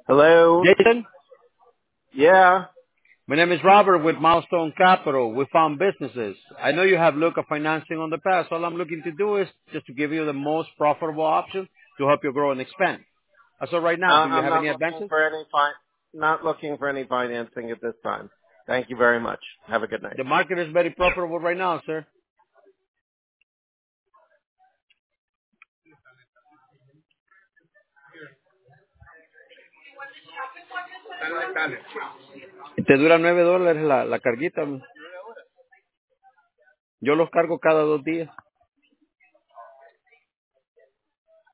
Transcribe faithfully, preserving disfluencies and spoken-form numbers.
Hello? Jason, Yeah. my name is Robert with Milestone Capital. We found businesses. I know you have looked at financing on the past. All I'm looking to do is just to give you the most profitable option to help you grow and expand. Uh, So right Uh, now, do you I'm have not any looking advances? for any fi- not looking for any financing at this time. Thank you very much. Have a good night. The market is very profitable right now, sir. Te dura nueve dólares la, la carguita. Yo los cargo cada dos días.